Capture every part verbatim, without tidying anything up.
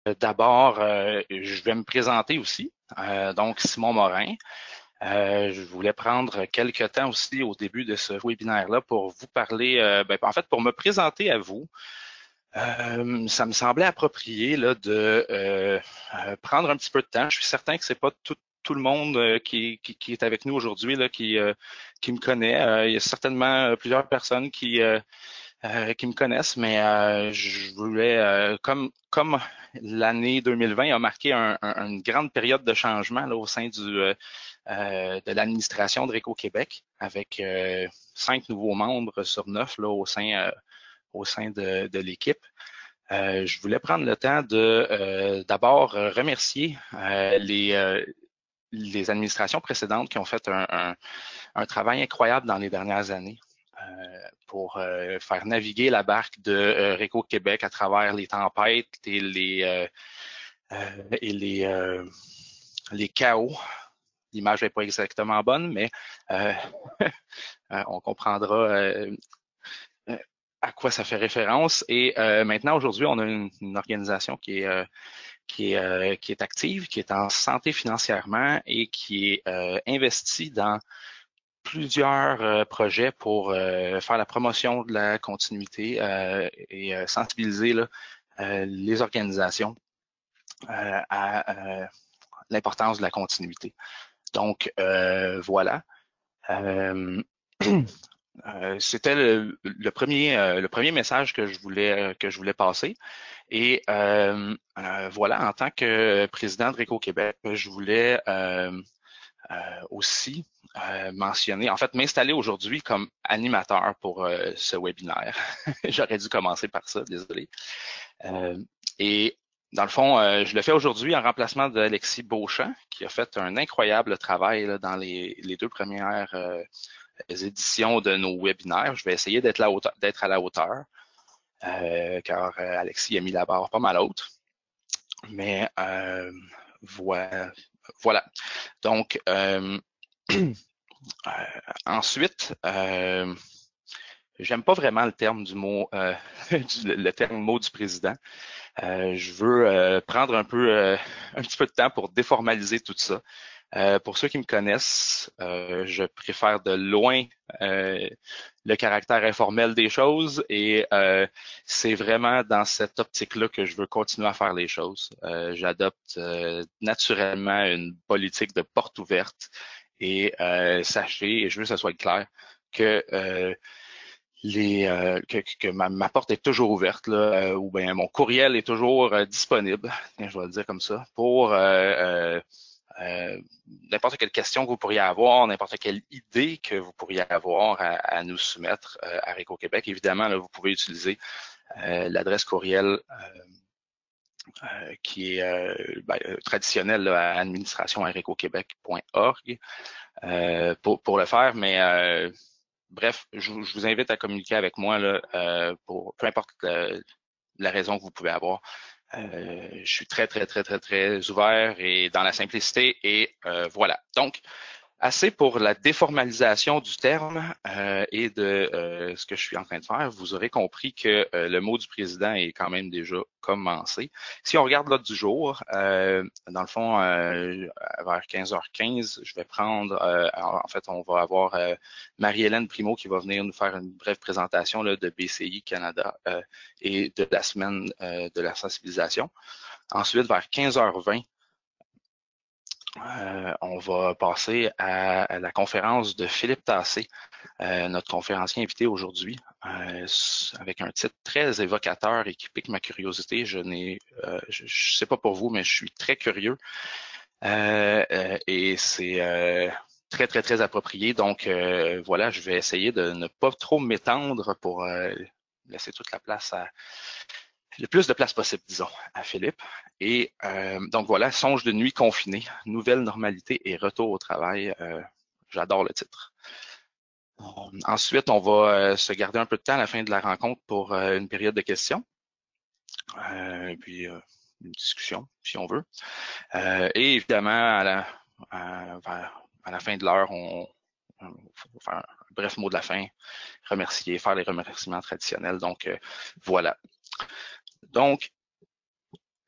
d'abord, euh, je vais me présenter aussi. Euh, donc, Simon Morin. Euh, je voulais prendre quelques temps aussi au début de ce webinaire-là pour vous parler, euh, ben, en fait, pour me présenter à vous. Euh, ça me semblait approprié là, de euh, euh, prendre un petit peu de temps. Je suis certain que c'est pas tout, tout le monde euh, qui, qui, qui est avec nous aujourd'hui là, qui, euh, qui me connaît. Euh, il y a certainement plusieurs personnes qui, euh, euh, qui me connaissent, mais euh, je voulais, euh, comme, comme l'année deux mille vingt a marqué un, un, une grande période de changement là, au sein du, euh, euh, de l'administration de Réco-Québec, avec euh, cinq nouveaux membres sur neuf là, au sein, euh, au sein de, de l'équipe. Euh, je voulais prendre le temps de euh, d'abord remercier euh, les, euh, les administrations précédentes qui ont fait un, un, un travail incroyable dans les dernières années euh, pour euh, faire naviguer la barque de euh, Réco-Québec à travers les tempêtes et les, euh, euh, et les, euh, les chaos. L'image n'est pas exactement bonne, mais euh, on comprendra euh, à quoi ça fait référence. Et euh, maintenant, aujourd'hui, on a une, une organisation qui est, euh, qui, est, euh, qui est active, qui est en santé financièrement et qui est euh, investie dans plusieurs euh, projets pour euh, faire la promotion de la continuité euh, et euh, sensibiliser là, euh, les organisations euh, à euh, l'importance de la continuité. Donc, euh, voilà. Euh, euh, C'était le, le, premier, euh, le premier message que je voulais, que je voulais passer. Et euh, euh, voilà, en tant que président de Réco-Québec, je voulais euh, euh, aussi euh, mentionner, en fait, m'installer aujourd'hui comme animateur pour euh, ce webinaire. J'aurais dû commencer par ça, désolé. Euh, et dans le fond, euh, je le fais aujourd'hui en remplacement d'Alexis Beauchamp, qui a fait un incroyable travail là, dans les, les deux premières euh, éditions de nos webinaires. Je vais essayer d'être à la hauteur, euh, car euh, Alexis a mis la barre pas mal haute. Mais euh, voilà. voilà. Donc, euh, Euh, ensuite, euh, j'aime pas vraiment le terme du mot, euh, du, le terme mot du président. Euh, je veux euh, prendre un peu, euh, un petit peu de temps pour déformaliser tout ça. Euh, pour ceux qui me connaissent, euh, je préfère de loin euh, le caractère informel des choses et euh, c'est vraiment dans cette optique-là que je veux continuer à faire les choses. Euh, J'adopte euh, naturellement une politique de porte ouverte et euh, sachez, et je veux que ce soit clair, que euh, les euh, que, que ma, ma porte est toujours ouverte là, euh, ou bien mon courriel est toujours euh, disponible, je vais le dire comme ça, pour euh, euh, euh, n'importe quelle question que vous pourriez avoir, n'importe quelle idée que vous pourriez avoir à, à nous soumettre euh, à Réco-Québec. Évidemment, là, vous pouvez utiliser euh, l'adresse courriel euh, euh, qui est euh, ben, traditionnelle là, à administration arc québec point org euh, pour, pour le faire, mais euh, bref, je, je vous invite à communiquer avec moi là, euh, pour peu importe la, la raison que vous pouvez avoir. Euh, je suis très, très, très, très, très ouvert et dans la simplicité et euh, voilà. Donc, assez pour la déformalisation du terme euh, et de euh, ce que je suis en train de faire. Vous aurez compris que euh, le mot du président est quand même déjà commencé. Si on regarde l'ordre du jour, euh, dans le fond, euh, vers quinze heures quinze, je vais prendre, euh, en fait, on va avoir euh, Marie-Hélène Primo qui va venir nous faire une brève présentation là, de B C I Canada euh, et de la semaine euh, de la sensibilisation. Ensuite, vers quinze heures vingt, euh, on va passer à, à la conférence de Philippe Tassé, euh, notre conférencier invité aujourd'hui, euh, avec un titre très évocateur et qui pique ma curiosité. Je n'ai, euh, je, je sais pas pour vous, mais je suis très curieux euh, euh, et c'est euh, très très très approprié. Donc euh, voilà, je vais essayer de ne pas trop m'étendre pour euh, laisser toute la place à le plus de place possible, disons, à Philippe. Et euh, donc voilà, Songe de nuit confinée, nouvelle normalité et retour au travail. Euh, J'adore le titre. Ensuite, on va euh, se garder un peu de temps à la fin de la rencontre pour euh, une période de questions. Euh, puis euh, une discussion, si on veut. Euh, et évidemment, à la, à, à la fin de l'heure, on, on va faire un bref mot de la fin, remercier, faire les remerciements traditionnels. Donc euh, voilà. Donc,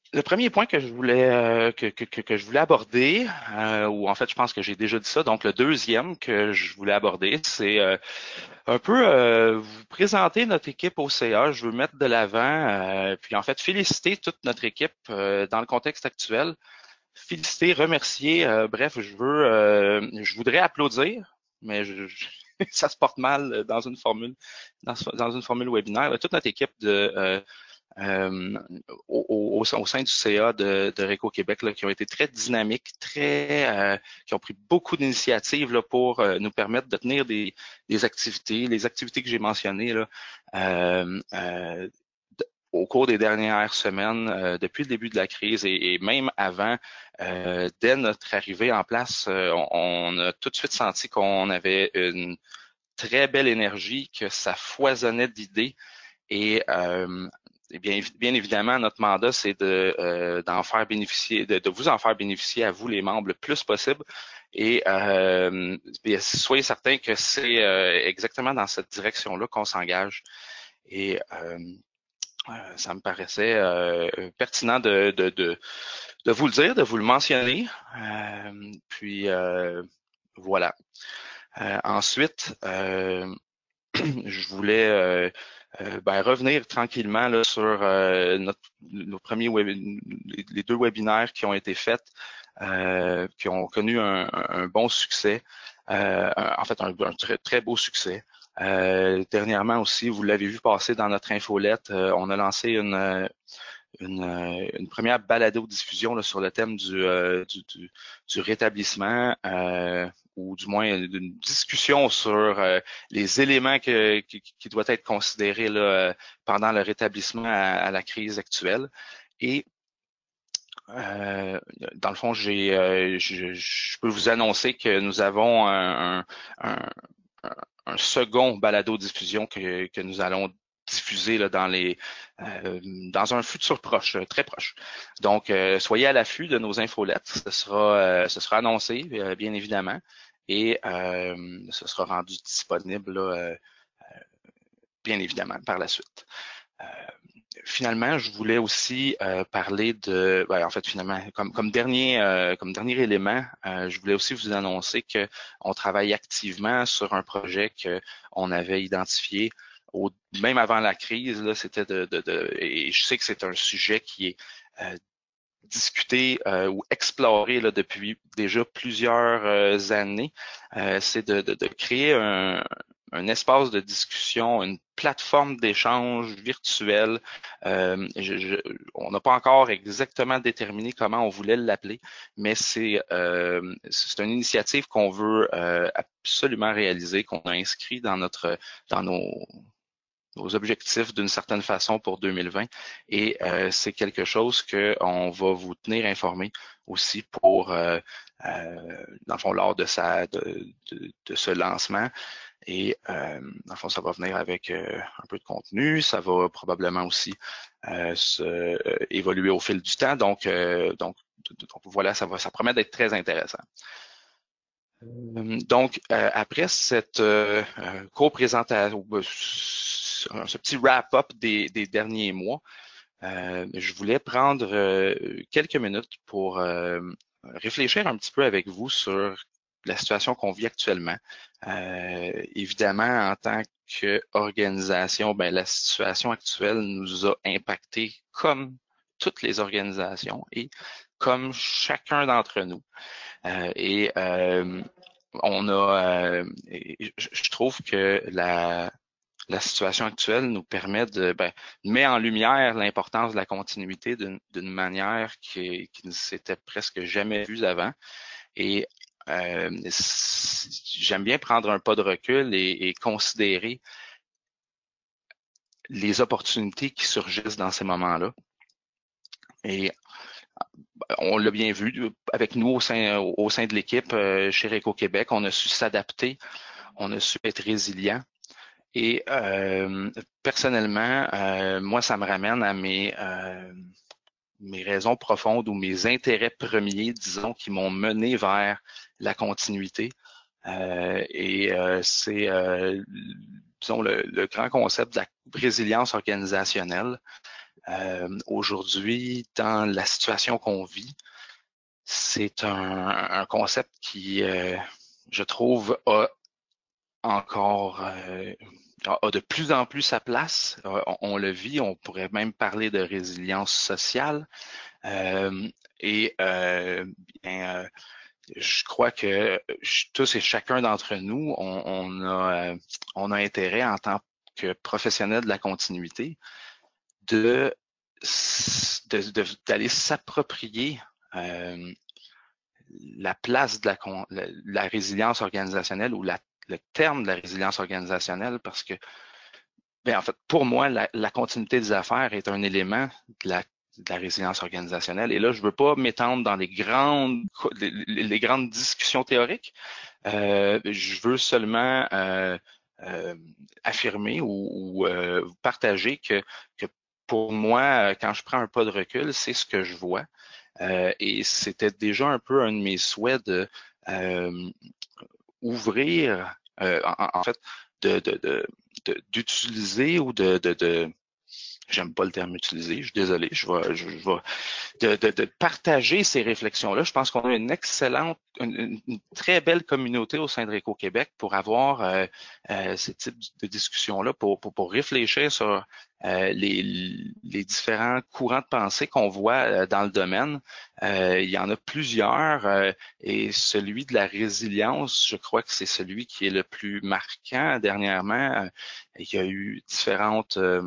Le premier point que je voulais euh, que, que, que, que je voulais aborder, euh, ou en fait je pense que j'ai déjà dit ça, donc le deuxième que je voulais aborder, c'est euh, un peu euh, vous présenter notre équipe O C A. Je veux mettre de l'avant, euh, puis en fait féliciter toute notre équipe euh, dans le contexte actuel. Féliciter, remercier, euh, bref, je veux euh, je voudrais applaudir, mais je, je- ça se porte mal dans une formule, dans, dans une formule webinaire. Toute notre équipe de euh, euh, au, au, au sein du C A de, de Réco Québec, là, qui ont été très dynamiques, très, euh, qui ont pris beaucoup d'initiatives là, pour euh, nous permettre de tenir des, des activités, les activités que j'ai mentionnées là, euh, euh, au cours des dernières semaines, euh, depuis le début de la crise et, et même avant, euh, dès notre arrivée en place, euh, on, on a tout de suite senti qu'on avait une très belle énergie, que ça foisonnait d'idées et euh, eh bien, bien évidemment, notre mandat, c'est de euh, d'en faire bénéficier, de, de vous en faire bénéficier à vous, les membres, le plus possible. Et euh, bien, soyez certains que c'est euh, exactement dans cette direction-là qu'on s'engage. Et euh, ça me paraissait euh, pertinent de, de, de, de vous le dire, de vous le mentionner. Euh, puis euh, voilà. Euh, ensuite, euh, je voulais euh, euh, ben, revenir tranquillement là, sur euh, notre, nos premiers web, les, les deux webinaires qui ont été faits, euh, qui ont connu un, un bon succès, euh, un- en fait un, un très, très beau succès. Euh, dernièrement aussi, vous l'avez vu passer dans notre infolette, euh, on a lancé une, euh, une, euh, une première balado-diffusion là, sur le thème du, euh, du, du, du rétablissement, euh, ou du moins une discussion sur euh, les éléments que, qui, qui doivent être considérés là, pendant le rétablissement à, à la crise actuelle. Et euh, dans le fond, j'ai, euh, je, je peux vous annoncer que nous avons un, un, un, un second balado-diffusion que, que nous allons diffuser là, dans les euh, dans un futur proche, euh, très proche. Donc, euh, soyez à l'affût de nos infolettes. Ce sera euh, ce sera annoncé, euh, bien évidemment, et euh, ce sera rendu disponible là, euh, bien évidemment par la suite. Euh, Finalement, je voulais aussi euh, parler de, ben, en fait, finalement, comme, comme dernier, euh, comme dernier élément, euh, je voulais aussi vous annoncer que on travaille activement sur un projet que on avait identifié au, même avant la crise. Là, c'était de, de, de, et je sais que c'est un sujet qui est euh, discuté euh, ou exploré là, depuis déjà plusieurs euh, années. Euh, c'est de, de, de créer un, un espace de discussion, une plateforme d'échange virtuelle. Euh, je, je, on n'a pas encore exactement déterminé comment on voulait l'appeler, mais c'est euh, c'est une initiative qu'on veut euh, absolument réaliser, qu'on a inscrit dans notre dans nos nos objectifs d'une certaine façon pour deux mille vingt et euh, c'est quelque chose qu'on va vous tenir informé aussi pour euh, euh, dans le fond lors de sa de, de, de ce lancement et euh, dans le fond ça va venir avec euh, un peu de contenu, ça va probablement aussi euh, se, euh, évoluer au fil du temps donc euh, donc, donc voilà ça va ça promet d'être très intéressant. Donc, euh, après cette euh, euh, co-présentation, ce petit wrap-up des, des derniers mois, euh, je voulais prendre euh, quelques minutes pour euh, réfléchir un petit peu avec vous sur la situation qu'on vit actuellement. Euh, évidemment, en tant qu'organisation, ben, la situation actuelle nous a impacté comme toutes les organisations et comme chacun d'entre nous. Euh, et euh, on a, euh, je, je trouve que la, la situation actuelle nous permet de ben, met en lumière l'importance de la continuité d'une d'une manière qui, qui ne s'était presque jamais vue avant. Et euh, j'aime bien prendre un pas de recul et, et considérer les opportunités qui surgissent dans ces moments-là. Et on l'a bien vu avec nous au sein, au sein de l'équipe euh, chez Réco Québec, on a su s'adapter, on a su être résilient. Et euh, personnellement, euh, moi, ça me ramène à mes, euh, mes raisons profondes ou mes intérêts premiers, disons, qui m'ont mené vers la continuité. Euh, et euh, c'est, euh, disons, le, le grand concept de la résilience organisationnelle. Euh, aujourd'hui, dans la situation qu'on vit, c'est un, un concept qui, euh, je trouve, a encore euh, a de plus en plus sa place. Euh, on, on le vit, on pourrait même parler de résilience sociale. Euh, et euh, bien, euh, je crois que tous et chacun d'entre nous, on, on a, euh, on a intérêt en tant que professionnel de la continuité de de- de- d'aller s'approprier euh, la place de la, la, la résilience organisationnelle ou la, le terme de la résilience organisationnelle parce que, bien, en fait, pour moi, la, la continuité des affaires est un élément de la, de la résilience organisationnelle. Et là, je veux pas m'étendre dans les grandes, les, les grandes discussions théoriques. Euh, je veux seulement euh, euh, affirmer ou, ou euh, partager que, que pour moi, quand je prends un pas de recul, c'est ce que je vois. Euh, et c'était déjà un peu un de mes souhaits de euh, ouvrir, euh, en, en, fait, de, de, de, d'utiliser ou de, de, de j'aime pas le terme utiliser, je suis désolé, je vais, je, je vais de, de, de partager ces réflexions-là. Je pense qu'on a une excellente, une, une très belle communauté au sein de Réco-Québec pour avoir euh, euh, ce type de discussions-là, pour, pour, pour réfléchir sur euh, les, les différents courants de pensée qu'on voit euh, dans le domaine. Euh, il y en a plusieurs euh, et celui de la résilience, je crois que c'est celui qui est le plus marquant dernièrement. Euh, il y a eu différentes euh,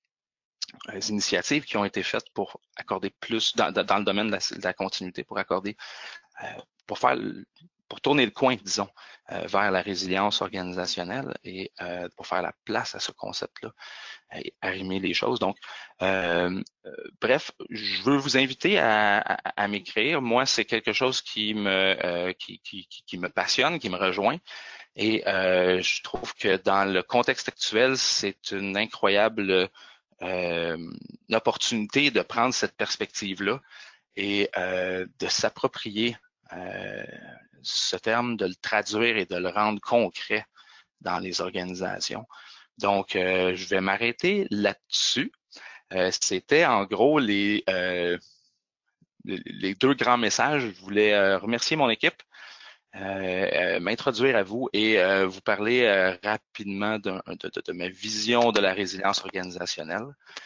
initiatives qui ont été faites pour accorder plus dans, dans le domaine de la, de la continuité, pour accorder, euh, pour faire, pour tourner le coin, disons, euh, vers la résilience organisationnelle et euh, pour faire la place à ce concept-là et arrimer les choses. Donc, euh, euh, bref, je veux vous inviter à, à, à m'écrire. Moi, c'est quelque chose qui me, euh, qui, qui, qui me passionne, qui me rejoint. Et euh, je trouve que dans le contexte actuel, c'est une incroyable euh, l'opportunité de prendre cette perspective-là et euh, de s'approprier euh, ce terme, de le traduire et de le rendre concret dans les organisations. Donc, euh, je vais m'arrêter là-dessus. Euh, C'était en gros les, euh, les deux grands messages. Je voulais euh, remercier mon équipe, euh, euh, m'introduire à vous et euh, vous parler euh, rapidement de, de, de ma vision de la résilience organisationnelle.